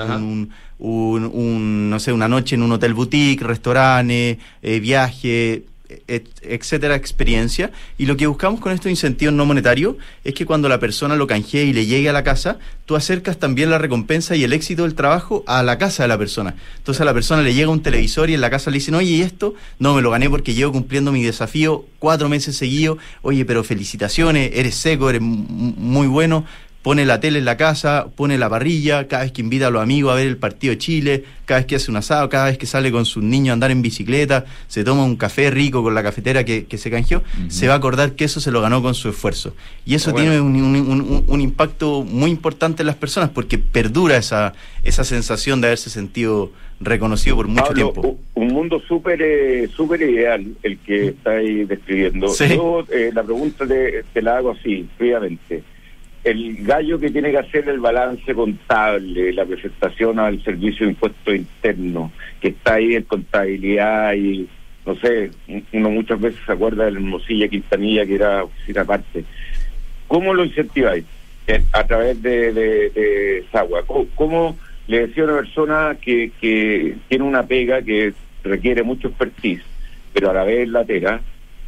no sé, una noche en un hotel boutique, restaurante, viaje, etcétera, experiencia. Y lo que buscamos con estos incentivos no monetarios es que cuando la persona lo canjee y le llegue a la casa, tú acercas también la recompensa y el éxito del trabajo a la casa de la persona. Entonces a la persona le llega un televisor y en la casa le dicen, oye, ¿y esto? No, me lo gané porque llevo cumpliendo mi desafío 4 meses seguidos. Oye, pero felicitaciones, eres seco, eres muy bueno. Pone la tele en la casa, pone la parrilla, cada vez que invita a los amigos a ver el partido de Chile, cada vez que hace un asado, cada vez que sale con sus niños a andar en bicicleta, se toma un café rico con la cafetera que se canjeó, se va a acordar que eso se lo ganó con su esfuerzo. Y eso tiene un impacto muy importante en las personas, porque perdura esa sensación de haberse sentido reconocido por mucho tiempo. Un mundo súper ideal el que estáis describiendo. Sí. Yo la pregunta te la hago así, fríamente. El gallo que tiene que hacer el balance contable, la presentación al servicio de impuesto interno, que está ahí en contabilidad y, no sé, uno muchas veces se acuerda de la Hermosilla Quintanilla, que era oficina aparte. ¿Cómo lo incentiváis? A través de Sagua. ¿Cómo le decía a una persona que tiene una pega que requiere mucho expertise, pero a la vez latera,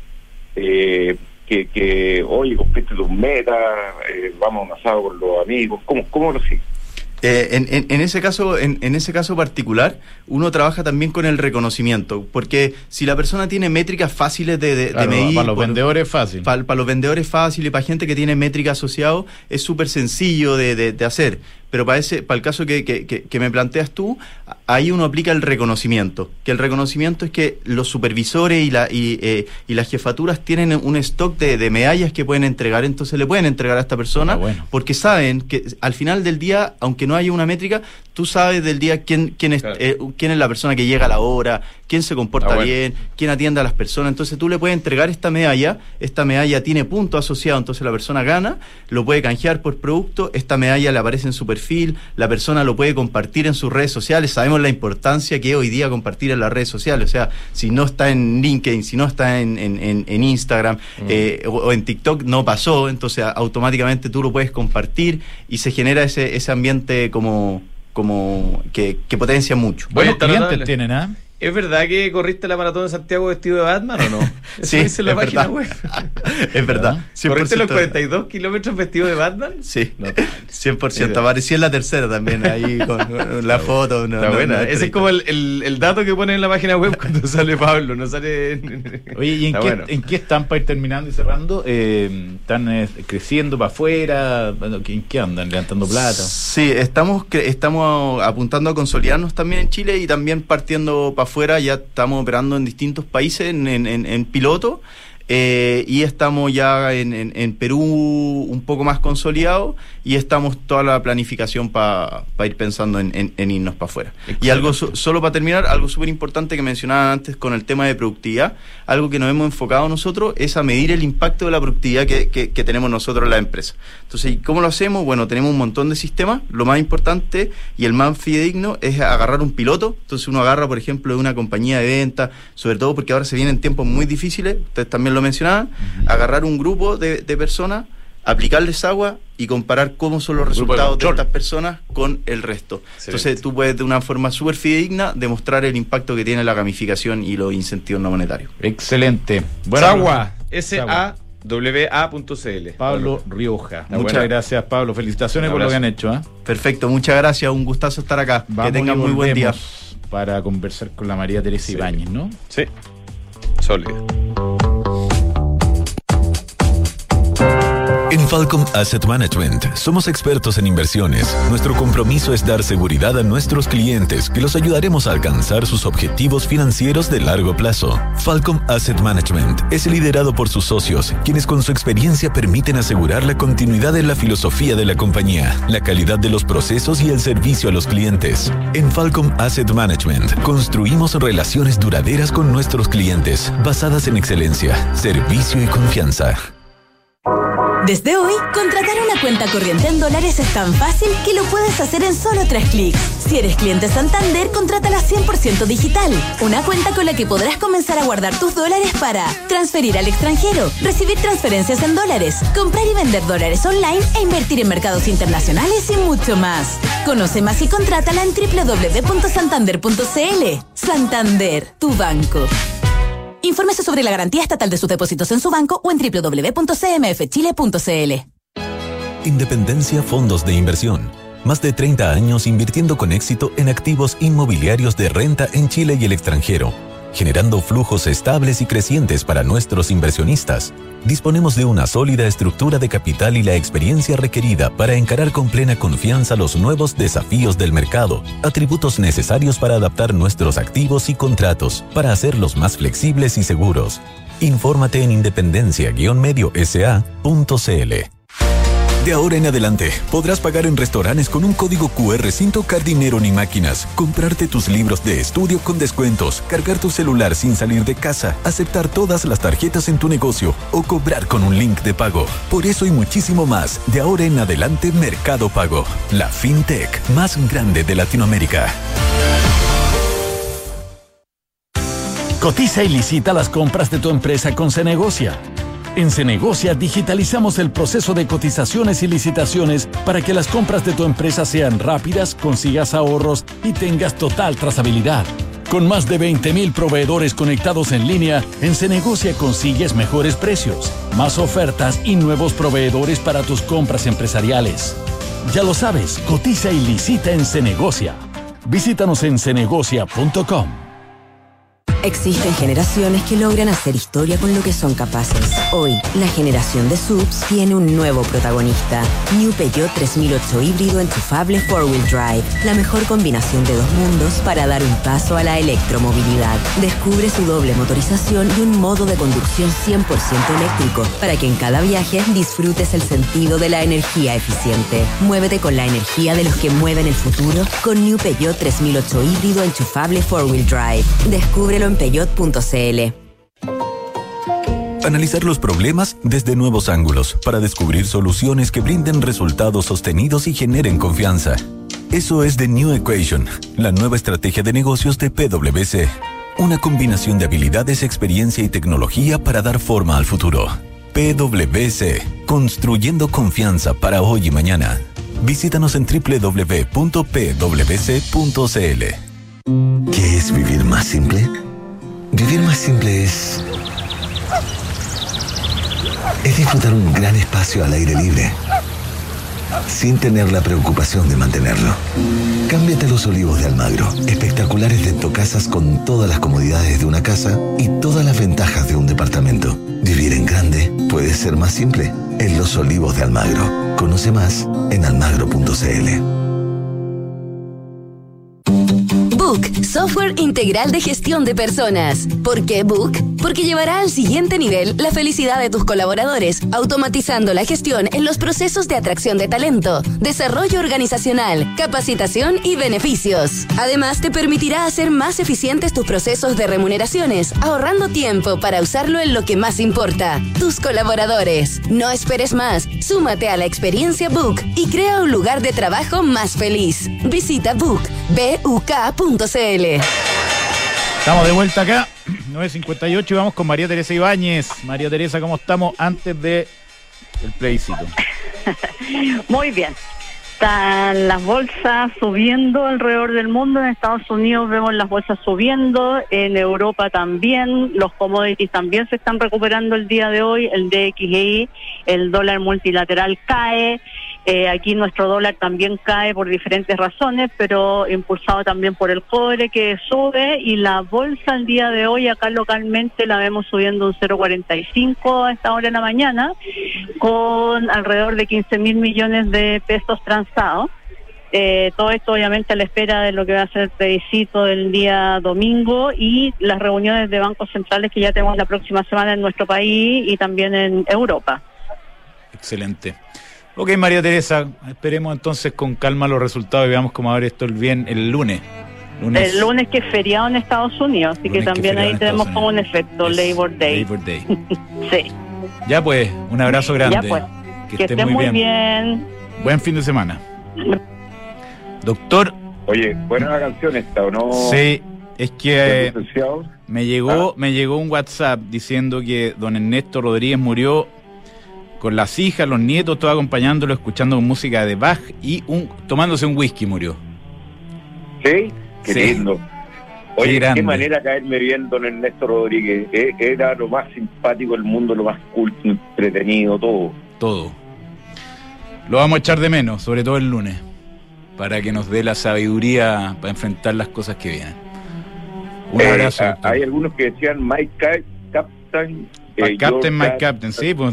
que oye, cumpliste tus metas, vamos a un asado con los amigos? ¿Cómo lo sigues? En ese caso particular, uno trabaja también con el reconocimiento, porque si la persona tiene métricas fáciles de medir, para los vendedores es fácil. Para los vendedores es fácil, y para gente que tiene métricas asociadas es súper sencillo de hacer. Pero para el caso que me planteas tú, ahí uno aplica el reconocimiento, que el reconocimiento es que los supervisores y las jefaturas tienen un stock de medallas que pueden entregar, entonces le pueden entregar a esta persona, porque saben que al final del día, aunque no haya una métrica, tú sabes del día quién es la persona que llega a la hora, quién se comporta bien, quién atiende a las personas. Entonces tú le puedes entregar esta medalla tiene puntos asociados, entonces la persona gana, lo puede canjear por producto, esta medalla le aparece en su perfil, la persona lo puede compartir en sus redes sociales. Sabemos la importancia que hoy día compartir en las redes sociales, o sea, si no está en LinkedIn, si no está en Instagram o en TikTok, no pasó, entonces automáticamente tú lo puedes compartir y se genera ese ambiente como que potencia mucho. Buenos clientes tienen, ¿ah? ¿Es verdad que corriste la maratón de Santiago vestido de Batman o no? Sí, es la página web. Es verdad. ¿Corriste los 42 kilómetros vestido de Batman? Sí, 100%. Aparecí en la tercera también, ahí con la foto. Está buena. Ese es como el dato que ponen en la página web cuando sale Pablo, no sale... Oye, ¿y en qué están para ir terminando y cerrando? ¿Están creciendo para afuera? ¿En qué andan? ¿Levantando plata? Sí, estamos apuntando a consolidarnos también en Chile y también partiendo para afuera. Ya estamos operando en distintos países en piloto, y estamos ya en Perú un poco más consolidados, y estamos toda la planificación para ir pensando en irnos para afuera. Y algo solo para terminar, algo súper importante que mencionaba antes con el tema de productividad, algo que nos hemos enfocado nosotros es a medir el impacto de la productividad que tenemos nosotros en la empresa. Entonces, ¿y cómo lo hacemos? Bueno, tenemos un montón de sistemas. Lo más importante y el más fidedigno es agarrar un piloto. Entonces uno agarra, por ejemplo, de una compañía de venta, sobre todo porque ahora se vienen tiempos muy difíciles, ustedes también lo mencionaban, agarrar un grupo de personas, aplicarles agua y comparar cómo son los resultados de estas personas con el resto. Entonces tú puedes de una forma súper fidedigna demostrar el impacto que tiene la gamificación y los incentivos no monetarios. Excelente. Sagua, SAWA.cl. Pablo Rioja. Muchas gracias, Pablo. Felicitaciones por lo que han hecho. Perfecto, muchas gracias. Un gustazo estar acá. Vamos, que tengan muy buen día. Para conversar con la María Teresa Ibáñez, ¿no? Sí. Sólido. En Falcom Asset Management somos expertos en inversiones. Nuestro compromiso es dar seguridad a nuestros clientes, que los ayudaremos a alcanzar sus objetivos financieros de largo plazo. Falcom Asset Management es liderado por sus socios, quienes con su experiencia permiten asegurar la continuidad en la filosofía de la compañía, la calidad de los procesos y el servicio a los clientes. En Falcom Asset Management construimos relaciones duraderas con nuestros clientes, basadas en excelencia, servicio y confianza. Desde hoy, contratar una cuenta corriente en dólares es tan fácil que lo puedes hacer en solo 3 clics. Si eres cliente Santander, contrátala 100% digital. Una cuenta con la que podrás comenzar a guardar tus dólares para transferir al extranjero, recibir transferencias en dólares, comprar y vender dólares online e invertir en mercados internacionales y mucho más. Conoce más y contrátala en www.santander.cl. Santander, tu banco. Infórmese sobre la garantía estatal de sus depósitos en su banco o en www.cmfchile.cl. Independencia Fondos de Inversión. Más de 30 años invirtiendo con éxito en activos inmobiliarios de renta en Chile y el extranjero, generando flujos estables y crecientes para nuestros inversionistas. Disponemos de una sólida estructura de capital y la experiencia requerida para encarar con plena confianza los nuevos desafíos del mercado, atributos necesarios para adaptar nuestros activos y contratos, para hacerlos más flexibles y seguros. Infórmate en independencia-mediosa.cl. De ahora en adelante, podrás pagar en restaurantes con un código QR sin tocar dinero ni máquinas, comprarte tus libros de estudio con descuentos, cargar tu celular sin salir de casa, aceptar todas las tarjetas en tu negocio o cobrar con un link de pago. Por eso y muchísimo más, de ahora en adelante Mercado Pago, la fintech más grande de Latinoamérica. Cotiza y licita las compras de tu empresa con Cenegocia. En Cenegocia digitalizamos el proceso de cotizaciones y licitaciones para que las compras de tu empresa sean rápidas, consigas ahorros y tengas total trazabilidad. Con más de 20,000 proveedores conectados en línea, en Cenegocia consigues mejores precios, más ofertas y nuevos proveedores para tus compras empresariales. Ya lo sabes, cotiza y licita en Cenegocia. Visítanos en cenegocia.com. Existen generaciones que logran hacer historia con lo que son capaces. Hoy, la generación de SUVs tiene un nuevo protagonista. New Peugeot 3008 híbrido enchufable 4-wheel drive. La mejor combinación de dos mundos para dar un paso a la electromovilidad. Descubre su doble motorización y un modo de conducción 100% eléctrico para que en cada viaje disfrutes el sentido de la energía eficiente. Muévete con la energía de los que mueven el futuro con New Peugeot 3008 híbrido enchufable 4-wheel drive. Descúbrelo en peugeot.cl. Analizar los problemas desde nuevos ángulos para descubrir soluciones que brinden resultados sostenidos y generen confianza. Eso es The New Equation, la nueva estrategia de negocios de PwC. Una combinación de habilidades, experiencia y tecnología para dar forma al futuro. PwC, construyendo confianza para hoy y mañana. Visítanos en www.pwc.cl. ¿Qué es vivir más simple? Vivir más simple es disfrutar un gran espacio al aire libre, sin tener la preocupación de mantenerlo. Cámbiate a Los Olivos de Almagro. Espectaculares dentocasas con todas las comodidades de una casa y todas las ventajas de un departamento. Vivir en grande puede ser más simple. En Los Olivos de Almagro. Conoce más en almagro.cl. Book, software integral de gestión de personas. ¿Por qué Book? Porque llevará al siguiente nivel la felicidad de tus colaboradores, automatizando la gestión en los procesos de atracción de talento, desarrollo organizacional, capacitación y beneficios. Además, te permitirá hacer más eficientes tus procesos de remuneraciones, ahorrando tiempo para usarlo en lo que más importa, tus colaboradores. No esperes más, súmate a la experiencia Book y crea un lugar de trabajo más feliz. Visita BUK.cl. Estamos de vuelta acá, 9:58 y vamos con María Teresa Ibáñez. María Teresa, ¿cómo estamos? Antes de el plebiscito? Muy bien. Están las bolsas subiendo alrededor del mundo. En Estados Unidos vemos las bolsas subiendo, en Europa también, los commodities también se están recuperando el día de hoy, el DXY, el dólar multilateral cae, aquí nuestro dólar también cae por diferentes razones, pero impulsado también por el cobre que sube, y la bolsa el día de hoy acá localmente la vemos subiendo un 0,45 a esta hora de la mañana, con alrededor de 15.000 millones de pesos transados. Todo esto obviamente a la espera de lo que va a ser el plebiscito del día domingo y las reuniones de bancos centrales que ya tenemos la próxima semana en nuestro país y también en Europa. Excelente. Ok, María Teresa, esperemos entonces con calma los resultados y veamos cómo abre esto el lunes. El lunes que es feriado en Estados Unidos, así que también ahí tenemos como un efecto, Labor Day. Sí. Ya pues, un abrazo grande. Ya pues, que esté muy bien. Buen fin de semana. Doctor. Oye, buena la canción esta, ¿o no? Sí, es que me llegó un WhatsApp diciendo que don Ernesto Rodríguez murió con las hijas, los nietos, todos acompañándolo, escuchando música de Bach y tomándose un whisky murió. ¿Sí? Qué lindo. Oye, qué manera caerme bien don Ernesto Rodríguez. Era lo más simpático del mundo, lo más culto, entretenido, todo. Lo vamos a echar de menos, sobre todo el lunes, para que nos dé la sabiduría para enfrentar las cosas que vienen. Un abrazo. Hay algunos que decían Mike Captain. Mike Captain, sí, pues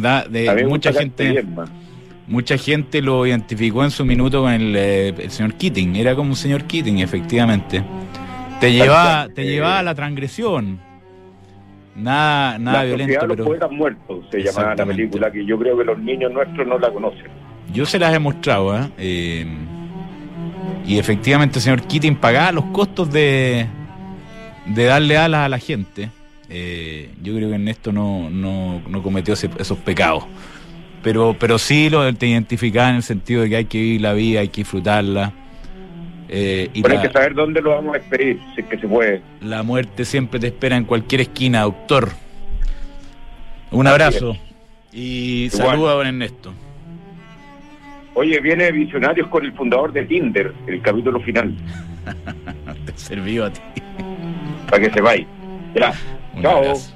mucha gente lo identificó en su minuto con el señor Keating. Era como un señor Keating, efectivamente. Te llevaba a la transgresión. Nada violento. Pero los poetas muertos se llamaba la película, que yo creo que los niños nuestros no la conocen. Yo se las he mostrado, y efectivamente el señor Keating pagaba los costos de darle alas a la gente. Yo creo que Ernesto no cometió esos pecados, pero sí te identificaba en el sentido de que hay que vivir la vida, hay que disfrutarla, pero hay que saber dónde lo vamos a despedir, si es que se puede. La muerte siempre te espera en cualquier esquina, doctor. Un abrazo y saludos a don Ernesto. Oye, viene Visionarios con el fundador de Tinder, el capítulo final. Te sirvió a ti. Para que sepáis. Ya. Chao. Abrazo.